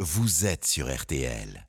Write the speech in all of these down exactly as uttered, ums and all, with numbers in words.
vous êtes sur R T L.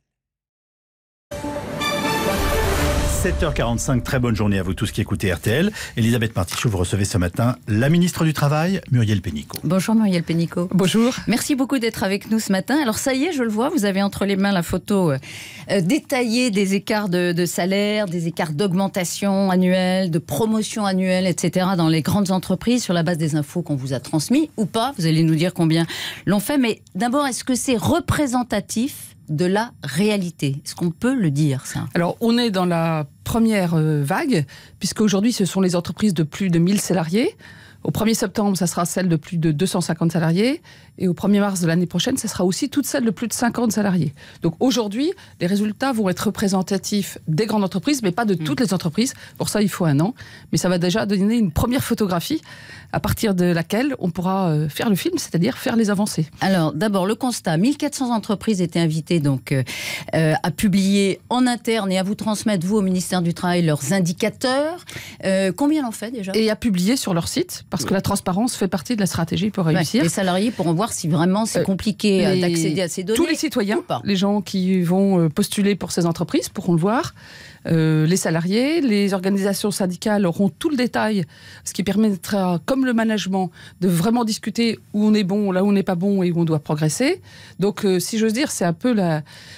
sept heures quarante-cinq, très bonne journée à vous tous qui écoutez R T L. Elisabeth Martichoux, vous recevez ce matin la ministre du Travail, Muriel Pénicaud. Bonjour Muriel Pénicaud. Bonjour. Merci beaucoup d'être avec nous ce matin. Alors ça y est, je le vois, vous avez entre les mains la photo euh, détaillée des écarts de, de salaire, des écarts d'augmentation annuelle, de promotion annuelle, et cetera dans les grandes entreprises sur la base des infos qu'on vous a transmises ou pas. Vous allez nous dire combien l'ont fait. Mais d'abord, est-ce que c'est représentatif de la réalité? Est-ce qu'on peut le dire, ça? Alors, on est dans la première euh, vague, puisqu'aujourd'hui, ce sont les entreprises de plus de mille salariés. Au premier septembre, ça sera celle de plus de deux cent cinquante salariés. Et au premier mars de l'année prochaine, ça sera aussi toutes celles de plus de cinquante salariés. Donc aujourd'hui, les résultats vont être représentatifs des grandes entreprises, mais pas de toutes les entreprises. Pour ça, il faut un an. Mais ça va déjà donner une première photographie à partir de laquelle on pourra faire le film, c'est-à-dire faire les avancées. Alors d'abord, le constat. mille quatre cents entreprises étaient invitées donc, euh, à publier en interne et à vous transmettre, vous, au ministère du Travail, leurs indicateurs. Euh, combien l'ont fait déjà? Et à publier sur leur site, parce que la transparence fait partie de la stratégie pour réussir. Ouais, les salariés pourront voir si vraiment c'est compliqué euh, d'accéder à ces données. Tous les citoyens, les gens qui vont postuler pour ces entreprises pourront le voir. Euh, les salariés, les organisations syndicales auront tout le détail, ce qui permettra, comme le management, de vraiment discuter où on est bon, là où on n'est pas bon et où on doit progresser. Donc, euh, si j'ose dire, c'est un peu la,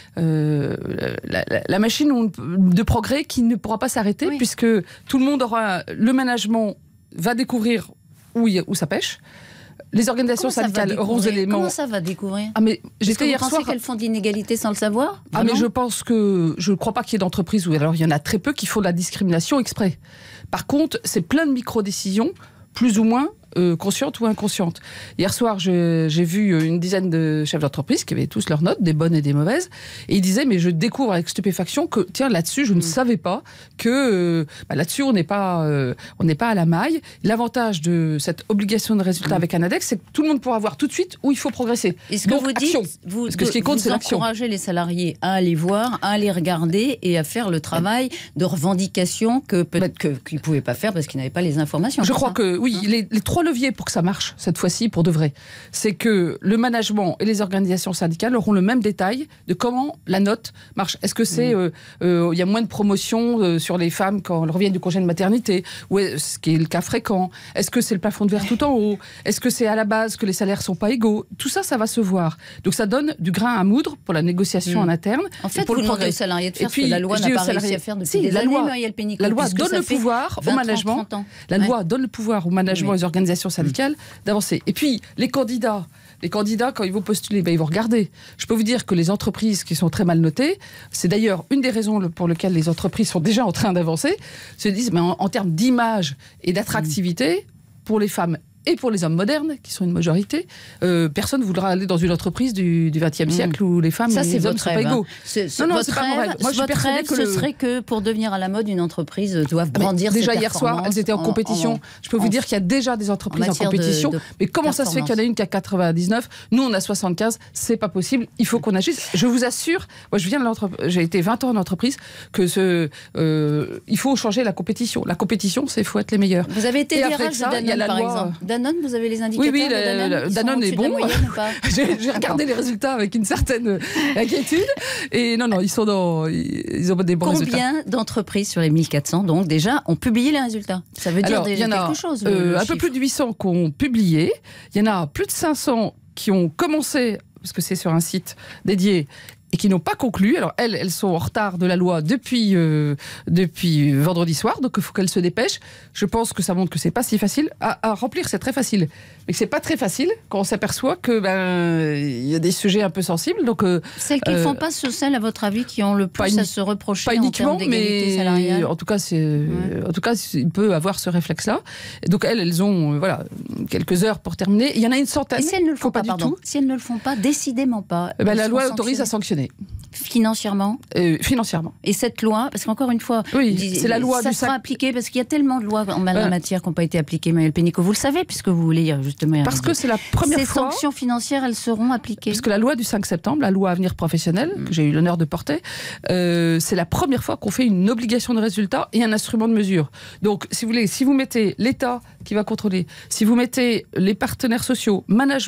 euh, la, la, la machine de progrès qui ne pourra pas s'arrêter, oui. Puisque tout le monde aura... Le management va découvrir où, il, où ça pêche. Les organisations syndicales auront des éléments... Comment ça va découvrir? Ah, mais j'étais hier soir... Vous pensez qu'elles font de l'inégalité sans le savoir? Ah, mais je pense que... Je ne crois pas qu'il y ait d'entreprises où... Alors, il y en a très peu qui font de la discrimination exprès. Par contre, c'est plein de micro-décisions, plus ou moins euh, conscientes ou inconscientes. Hier soir, je, j'ai vu une dizaine de chefs d'entreprise qui avaient tous leurs notes, des bonnes et des mauvaises, et ils disaient, mais je découvre avec stupéfaction que, tiens, là-dessus, je ne mmh. savais pas que euh, bah, là-dessus, on n'est pas, euh, on n'est pas à la maille. L'avantage de cette obligation de résultat mmh. avec un index, c'est que tout le monde pourra voir tout de suite où il faut progresser. Et ce Donc, que vous action. dites, vous, Parce que ce qui compte, c'est l'action. Vous encouragez les salariés à aller voir, à aller regarder et à faire le travail de revendication que peut-être que, qu'ils ne pouvaient pas faire parce qu'ils n'avaient pas les informations. Je crois ça. que, oui, hein? les, les trois leviers pour que ça marche, cette fois-ci, pour de vrai, c'est que le management et les organisations syndicales auront le même détail de comment la note marche. Est-ce que c'est... Il mmh. euh, euh, y a moins de promotion euh, sur les femmes quand elles reviennent du congé de maternité, ou est, ce qui est le cas fréquent? Est-ce que c'est le plafond de verre tout en haut? Est-ce que c'est à la base que les salaires ne sont pas égaux? Tout ça, ça va se voir. Donc ça donne du grain à moudre pour la négociation mmh. en interne. En fait, pour vous le demandez aux salariés de faire puis, ce que la loi n'a pas salariés, réussi à faire depuis si, des la années, loi, Muriel Pénicaud. La loi donne le pouvoir au management. La loi donne le pouvoir au management et aux organisations syndicales d'avancer. Et puis, les candidats, les candidats, quand ils vont postuler, ben, ils vont regarder. Je peux vous dire que les entreprises qui sont très mal notées, c'est d'ailleurs une des raisons pour lesquelles les entreprises sont déjà en train d'avancer, se disent, mais en, en termes d'image et d'attractivité, pour les femmes et pour les hommes modernes, qui sont une majorité, euh, personne ne voudra aller dans une entreprise du, du vingtième siècle mmh. où les femmes ça, et les hommes ne sont pas égaux. Hein. C'est, c'est non, non, votre c'est pas rêve, mon rêve. Moi, je votre rêve, que ce le... serait que pour devenir à la mode, une entreprise doive brandir déjà ses hier soir, elles étaient en, en compétition. En, je peux vous en, dire qu'il y a déjà des entreprises en, en compétition. De, de mais comment ça se fait qu'il y en a une qui a quatre-vingt-dix-neuf? Nous, on a soixante-quinze. C'est pas possible. Il faut qu'on agisse. Je vous assure, moi, je viens de l'entreprise. J'ai été vingt ans en entreprise. Que ce, euh, il faut changer la compétition. La compétition, c'est faut être les meilleurs. Vous avez été D R H de Danone, par exemple. Danone, vous avez les indicateurs? Oui, oui, de Danone, Danone est bon. j'ai, j'ai regardé les résultats avec une certaine inquiétude. Et non, non, ils sont dans, ils ont des bons Combien résultats. Combien d'entreprises sur les mille quatre cents, donc, déjà, ont publié les résultats? Ça veut dire Alors, déjà y en a, quelque chose. Euh, le, le un chiffre. peu plus de huit cents qui ont publié. Il y en a plus de cinq cents qui ont commencé, parce que c'est sur un site dédié, et qui n'ont pas conclu. Alors elles, elles sont en retard de la loi depuis, euh, depuis vendredi soir, donc il faut qu'elles se dépêchent. Je pense que ça montre que c'est pas si facile. À, à remplir, c'est très facile. Mais que c'est pas très facile quand on s'aperçoit que ben il y a des sujets un peu sensibles. Donc, euh, celles qui ne euh, font pas ce celles, à votre avis, qui ont le plus à se reprocher pas en termes d'égalité mais salariale? En tout cas, c'est, ouais. en tout cas, il peut avoir ce réflexe-là. Et donc elles, elles ont euh, voilà, quelques heures pour terminer. Il y en a une centaine. Et si elles ne le font pas, pas pardon, du tout. Si elles ne le font pas, décidément pas. Ben, la loi autorise à sanctionner. Financièrement euh, Financièrement. Et cette loi, parce qu'encore une fois, oui, c'est la loi ça du sera sac... appliqué, parce qu'il y a tellement de lois en la voilà. matière qui n'ont pas été appliquées, Muriel Pénicaud. Vous le savez, puisque vous voulez justement... Parce que c'est la première Ces fois... Ces sanctions financières, elles seront appliquées. Parce que la loi du cinq septembre, la loi Avenir Professionnel, mmh. que j'ai eu l'honneur de porter, euh, c'est la première fois qu'on fait une obligation de résultat et un instrument de mesure. Donc, si vous voulez, si vous mettez l'État qui va contrôler, si vous mettez les partenaires sociaux, management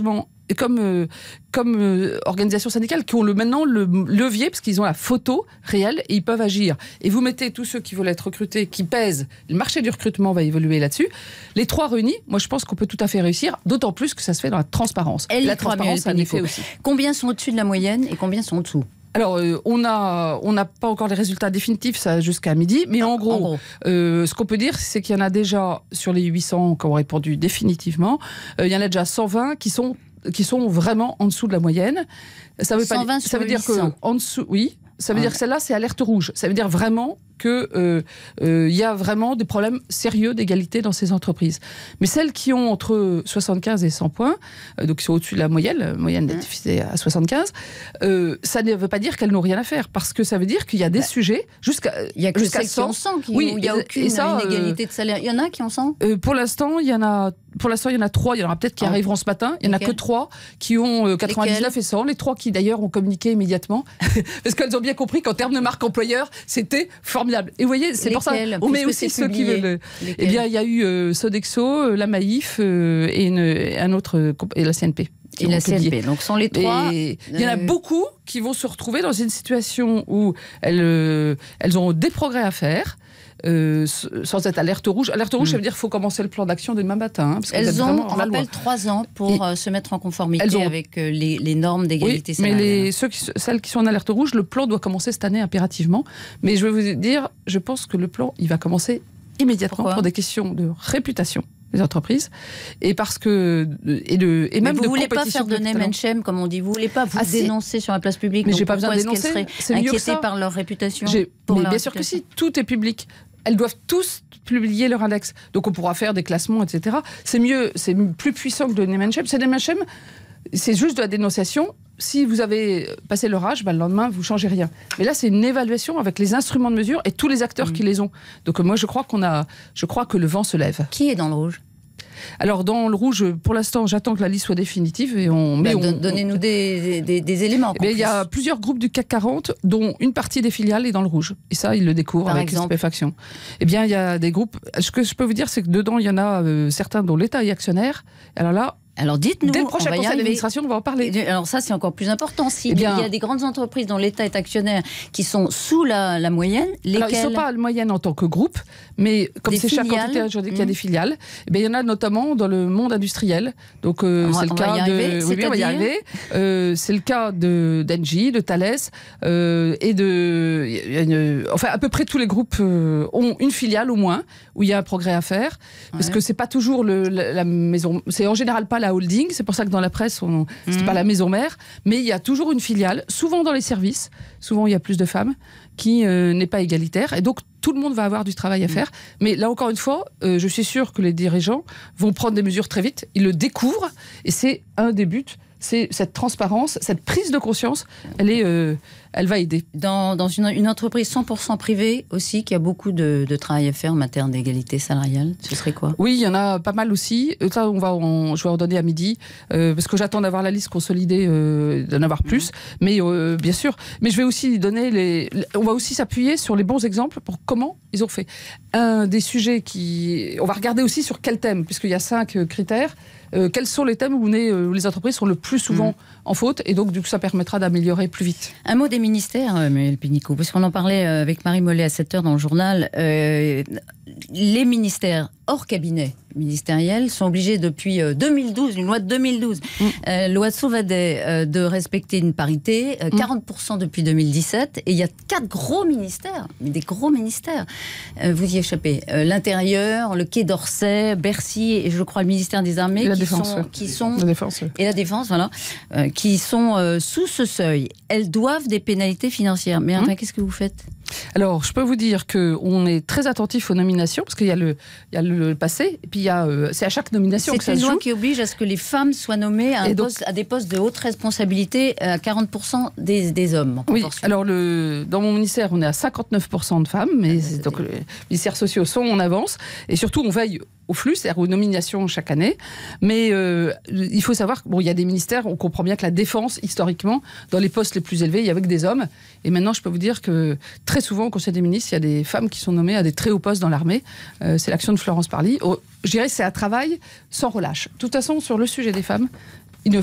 comme, euh, comme euh, organisations syndicales qui ont le, maintenant le levier, parce qu'ils ont la photo réelle et ils peuvent agir. Et vous mettez tous ceux qui veulent être recrutés, qui pèsent, le marché du recrutement va évoluer là-dessus. Les trois réunis, moi je pense qu'on peut tout à fait réussir, d'autant plus que ça se fait dans la transparence. Et la les trois transparence, c'est un effet aussi. Combien sont au-dessus de la moyenne et combien sont en dessous? Alors, euh, on n'a on n'a pas encore les résultats définitifs, ça jusqu'à midi, mais en gros, en gros. Euh, ce qu'on peut dire, c'est qu'il y en a déjà, sur les huit cents qui ont répondu définitivement, euh, il y en a déjà cent vingt qui sont, qui sont vraiment en dessous de la moyenne. Ça veut, cent vingt pas, ça veut sur dire que en dessous, oui, ça veut Ah. dire que celle-là, c'est alerte rouge. Ça veut dire vraiment qu'il euh, euh, y a vraiment des problèmes sérieux d'égalité dans ces entreprises. Mais celles qui ont entre soixante-quinze et cent points, euh, donc qui sont au-dessus de la moyenne, la moyenne est fixée à soixante-quinze, euh, ça ne veut pas dire qu'elles n'ont rien à faire, parce que ça veut dire qu'il y a des bah, sujets jusqu'à il y a que jusqu'à celles qui en sont, qui, oui, où il n'y a aucune ça, inégalité euh, de salaire. Il y en a qui en sont euh, Pour l'instant, il y en a. Pour l'instant, il y en a trois. Il y en aura peut-être qui ah. arriveront ce matin. Il n'y en a Lesquels? que trois qui ont euh, quatre-vingt-dix-neuf et cent. Les trois qui, d'ailleurs, ont communiqué immédiatement. Parce qu'elles ont bien compris qu'en termes de marque employeur, c'était formidable. Et vous voyez, c'est pour ça. On met aussi ceux qui veulent. Eh bien, il y a eu euh, Sodexo, euh, la Maïf euh, et une, un autre. Euh, et la C N P. Et la C N P. Donc, sont les trois. Et il y en a beaucoup qui vont se retrouver dans une situation où elles, euh, elles ont des progrès à faire. Euh, sans être alerte rouge. Alerte rouge, mmh. ça veut dire qu'il faut commencer le plan d'action demain matin. Hein, parce elles ont, on rappelle, trois ans pour Et, euh, se mettre en conformité ont, avec euh, les, les normes d'égalité oui, salariale. Mais les, ceux qui, celles qui sont en alerte rouge, le plan doit commencer cette année impérativement. Mais je vais vous dire, je pense que le plan, il va commencer immédiatement. Pourquoi? Pour des questions de réputation des entreprises, et parce que et de et même mais vous de voulez pas faire de name and shame, comme on dit, vous voulez pas vous ah, dénoncer sur la place publique. Mais j'ai pas besoin de dénoncer. Seraient inquiétés par leur réputation. Pour mais leur bien réputation. sûr que si, tout est public. Elles doivent tous publier leur index. Donc on pourra faire des classements, et cetera. C'est mieux, c'est plus puissant que le name and shame. C'est name and shame, c'est juste de la dénonciation. Si vous avez passé l'orage, bah, le lendemain, vous ne changez rien. Mais là, c'est une évaluation avec les instruments de mesure et tous les acteurs mmh. qui les ont. Donc moi, je crois, qu'on a, je crois que le vent se lève. Qui est dans le rouge ? Alors, dans le rouge, pour l'instant, j'attends que la liste soit définitive. Et on, mais bah, on, donnez-nous des, des, des éléments. Il y a plusieurs groupes du C A C quarante, dont une partie des filiales est dans le rouge. Et ça, ils le découvrent Par avec exemple. stupéfaction. Eh bien, il y a des groupes... Ce que je peux vous dire, c'est que dedans, il y en a euh, certains dont l'État est actionnaire. Alors là... Alors dites-nous, dès le prochain on va conseil d'administration, on va en parler. Alors ça, c'est encore plus important. S'il eh bien, y a des grandes entreprises dont l'État est actionnaire qui sont sous la, la moyenne, lesquelles... Alors, ils ne sont pas à la moyenne en tant que groupe, mais comme c'est chaque entité juridique qui a des filiales, eh bien, il y en a notamment dans le monde industriel. Donc euh, c'est le cas de... Oui, on va y arriver. Euh, c'est le cas de d'Engie, de Thales, euh, et de... Une, enfin, à peu près tous les groupes euh, ont une filiale au moins, où il y a un progrès à faire, parce ouais. que c'est pas toujours le, la, la maison... C'est en général pas la holding, c'est pour ça que dans la presse, on, c'est mmh. pas la maison mère, mais il y a toujours une filiale, souvent dans les services, souvent il y a plus de femmes, qui euh, n'est pas égalitaire, et donc tout le monde va avoir du travail à faire. Mmh. Mais là, encore une fois, euh, je suis sûre que les dirigeants vont prendre des mesures très vite, ils le découvrent, et c'est un des buts, c'est cette transparence, cette prise de conscience, elle, est, euh, elle va aider. Dans, dans une, une entreprise cent pour cent privée aussi, qui a beaucoup de, de travail à faire en matière d'égalité salariale, ce serait quoi ? Oui, il y en a pas mal aussi. Ça, on va en, je vais en donner à midi, euh, parce que j'attends d'avoir la liste consolidée, euh, d'en avoir plus. Mmh. Mais euh, bien sûr, mais je vais aussi donner les... On va aussi s'appuyer sur les bons exemples pour comment ils ont fait. Un des sujets qui... On va regarder aussi sur quel thème, puisqu'il y a cinq critères. Euh, quels sont les thèmes où, les, où les entreprises sont le plus souvent mmh. en faute, et donc du coup ça permettra d'améliorer plus vite. Un mot des ministères, euh, Manuel Pénicaud, parce qu'on en parlait avec Marie Mollet à sept heures dans le journal. Euh, les ministères hors cabinet ministériel sont obligés depuis deux mille douze, une loi de deux mille douze, mmh. euh, loi de Sauvadet, euh, de respecter une parité, euh, quarante pour cent depuis deux mille dix-sept, et il y a quatre gros ministères, mais des gros ministères, euh, vous y échappez. Euh, L'Intérieur, le Quai d'Orsay, Bercy, et je crois le ministère des Armées, et la qui, défense, sont, ouais. qui sont... La défense, ouais. Et la Défense, voilà, euh, qui sont euh, sous ce seuil. Elles doivent des pénalités financières. Mais enfin, mmh. qu'est-ce que vous faites ? Alors, je peux vous dire qu'on est très attentif aux nominations, parce qu'il y a le, il y a le passé, et puis il y a, euh, c'est à chaque nomination que ça se joue. C'est une loi qui oblige à ce que les femmes soient nommées à, un donc, poste, à des postes de haute responsabilité à quarante pour cent des, des hommes. Oui, alors le, dans mon ministère, on est à cinquante-neuf pour cent de femmes, mais ah, donc, les ministères sociaux sont en avance, et surtout on veille au flux, c'est-à-dire aux nominations chaque année. Mais euh, il faut savoir qu'il bon, y a des ministères, on comprend bien que la défense, historiquement, dans les postes les plus élevés, il y avait que des hommes. Et maintenant, je peux vous dire que très souvent, au Conseil des ministres, il y a des femmes qui sont nommées à des très hauts postes dans l'armée. Euh, c'est l'action de Florence Parly. Oh, je dirais que c'est un travail sans relâche. De toute façon, sur le sujet des femmes, il ne faut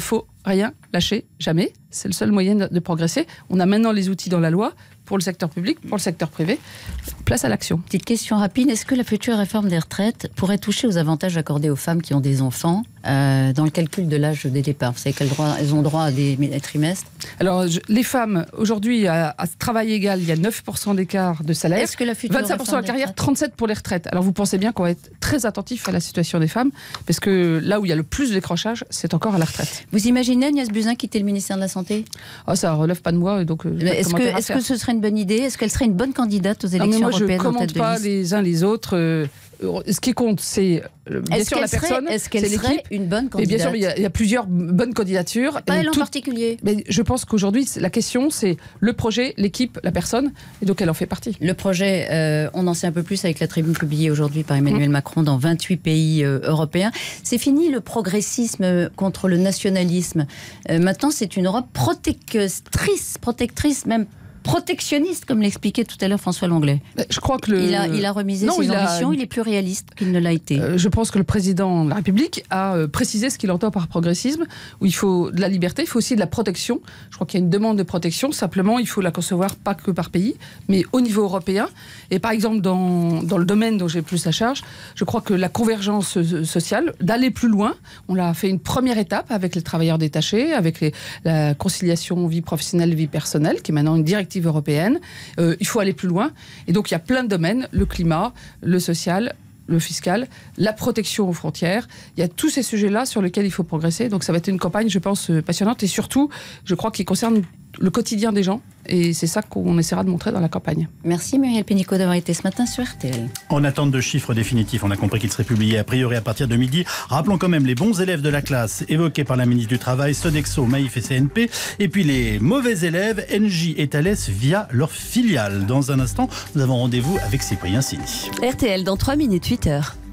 rien lâcher, jamais. C'est le seul moyen de progresser. On a maintenant les outils dans la loi pour le secteur public, pour le secteur privé. Place à l'action. Petite question rapide, est-ce que la future réforme des retraites pourrait toucher aux avantages accordés aux femmes qui ont des enfants euh, dans le calcul de l'âge des départs? Vous savez qu'elles droit, elles ont droit à des trimestres. Alors, je, les femmes, aujourd'hui, à, à travail égal, il y a neuf pour cent d'écart de salaire. Est-ce que la future vingt-cinq pour cent à la carrière, trente-sept pour cent pour les retraites. Alors, vous pensez bien qu'on va être très attentif à la situation des femmes, parce que là où il y a le plus de décrochage, c'est encore à la retraite. Vous imaginez Agnès Buzyn quitter le ministère de la Santé? Oh, ça relève pas de moi, donc... Est-ce que, est-ce que ce serait une bonne idée? Est-ce qu'elle serait une bonne candidate aux élections non, mais moi, européennes? Je ne commente pas les uns les autres. Euh, ce qui compte, c'est euh, bien sûr la serait, personne, est-ce qu'elle c'est serait l'équipe. une bonne candidate? Et bien sûr, il y, a, il y a plusieurs bonnes candidatures. Pas elle en tout, particulier. Mais je pense qu'aujourd'hui, la question, c'est le projet, l'équipe, la personne, et donc elle en fait partie. Le projet, euh, on en sait un peu plus avec la tribune publiée aujourd'hui par Emmanuel mmh. Macron dans vingt-huit pays euh, européens. C'est fini le progressisme contre le nationalisme. Euh, maintenant, c'est une Europe protectrice, protectrice même. protectionniste, comme l'expliquait tout à l'heure François Lenglet. Je crois que le... il, a, il a remisé non, ses il ambitions, a... il est plus réaliste qu'il ne l'a été. Euh, je pense que le président de la République a euh, précisé ce qu'il entend par progressisme, où il faut de la liberté, il faut aussi de la protection. Je crois qu'il y a une demande de protection, simplement il faut la concevoir pas que par pays, mais au niveau européen. Et par exemple, dans, dans le domaine dont j'ai plus à charge, je crois que la convergence sociale, d'aller plus loin, on l'a fait une première étape avec les travailleurs détachés, avec les, la conciliation vie professionnelle, vie personnelle, qui est maintenant une directive européenne. Euh, il faut aller plus loin. Et donc, il y a plein de domaines, le climat, le social, le fiscal, la protection aux frontières. Il y a tous ces sujets-là sur lesquels il faut progresser. Donc, ça va être une campagne, je pense, passionnante et surtout, je crois, qui concerne le quotidien des gens. Et c'est ça qu'on essaiera de montrer dans la campagne. Merci Muriel Pénicaud d'avoir été ce matin sur R T L. En attente de chiffres définitifs, on a compris qu'ils seraient publiés a priori à partir de midi. Rappelons quand même les bons élèves de la classe évoqués par la ministre du Travail, Sodexo, Maïf et C N P. Et puis les mauvais élèves, Engie et Thales via leur filiale. Dans un instant, nous avons rendez-vous avec Cyprien Sini. R T L dans trois minutes, huit heures.